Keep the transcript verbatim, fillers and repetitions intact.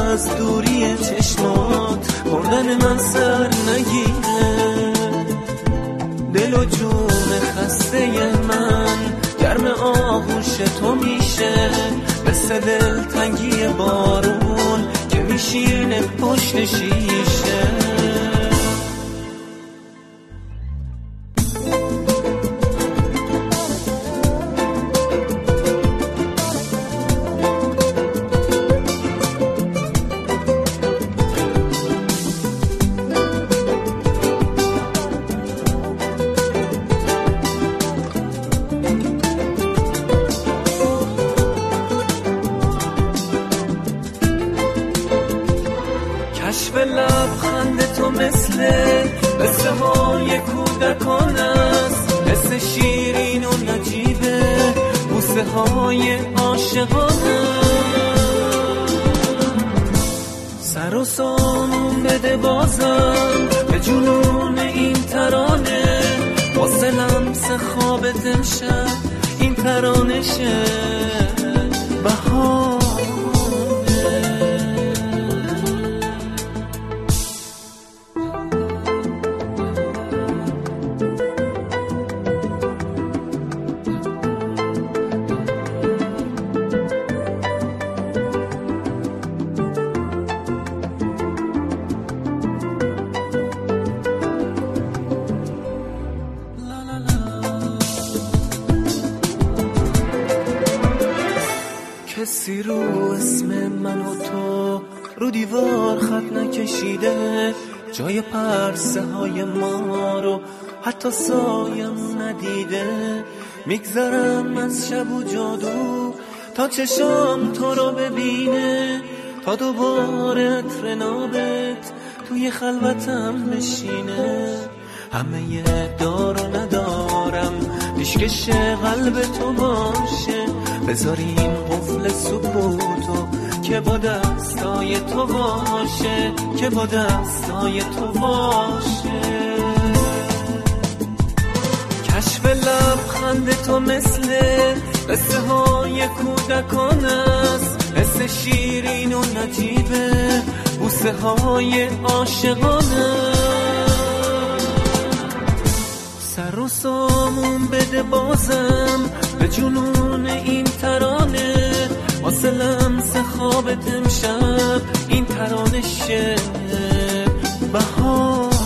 از دوری چشمات مردن من سر نگیره. دل و جون خسته من گرم آغوش تو میشه، مثل دل تنگی بارون که میشینه پشت شیشه. کشف لبخند تو مثل قصه های کودکان است، مثل شیرین و نجیبه بوسه های عاشقانه. سر و سامون بده بازم به جنون این ترانه، واسه لمس خواب امشب این ترانشه بهار. کسی رو اسم من و تو رو دیوار خط نکشیده، جای پرسه های ما رو حتی سایم ندیده. میگذرم از شب و جادو تا چشام تو رو ببینه، تا دوباره عطر نابت توی خلوتم بشینه. همه دار و ندارم پیشکش قلب تو باشه، بذاریم قفل سکوتو که با دستای تو باشه، که با دستای تو باشه. کشف لبخند تو مثل قصه های کودکان است، مثل شیرین و نجیبه بوسه های عاشقانه. سر و سامون بده بازم به جنون این ترانه، واسه لمس خوابت امشب این ترانشه بهار.